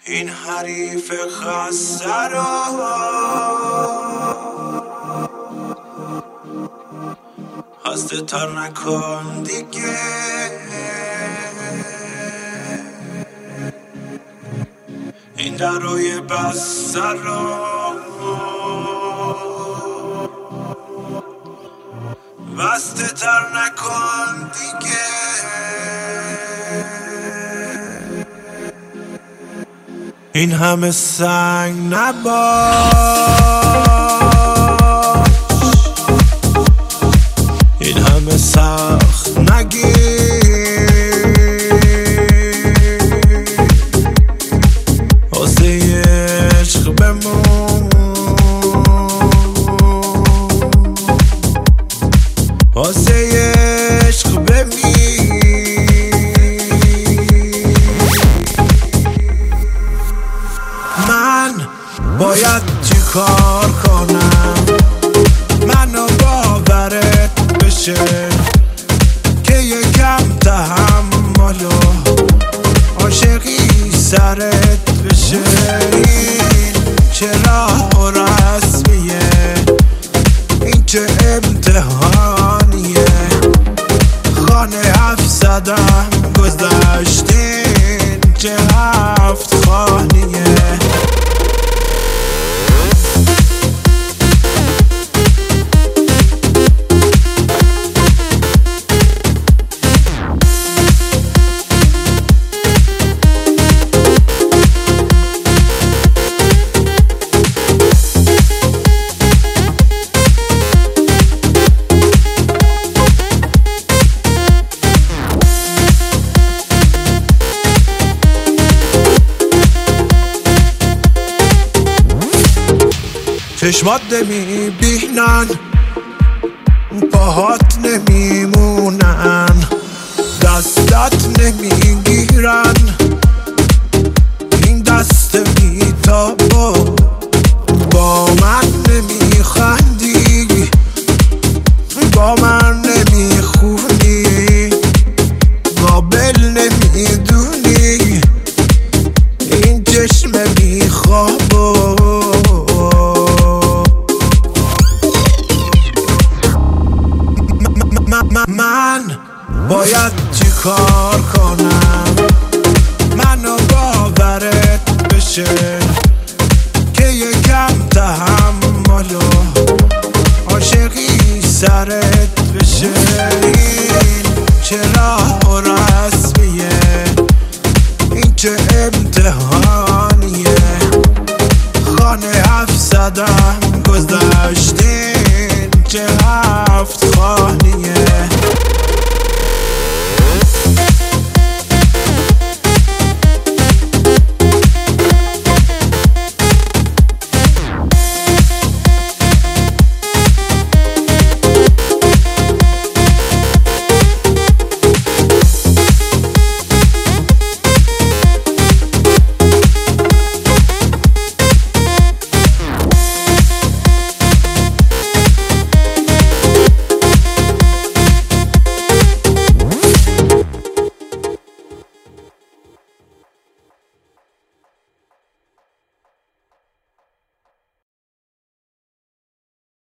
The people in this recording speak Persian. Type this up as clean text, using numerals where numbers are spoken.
این حریف خسته را خسته تر نکن دیگه. این درای بسته را بسته تر نکن دیگه. این همه سنگ نباش، این همه سخت نگیر، واسه عشق بمون، واسه عشق بمیر. من باید چی کار کنم منو باورت بشه که یکم تحمل و عاشقی سرت بشه. این چه راه و رسمیه، این چه امتحانیه، خانه 700 گذشتین چه 7 خانیه. چشمات نمیبینن، پاهات نمیمونن، دستت نمیگیرن، این دست میتابه با من نمیخندی، با من نمیخونی، قابل نمیدونی، این چشم میخوابه. من باید چی کار کنم منو باورت بشه که یکم تحمل و عاشقی سرت بشه. این چه راه و رسمیه، این چه امتحانیه، خانه 700 گذشتین چه 7 خانیه.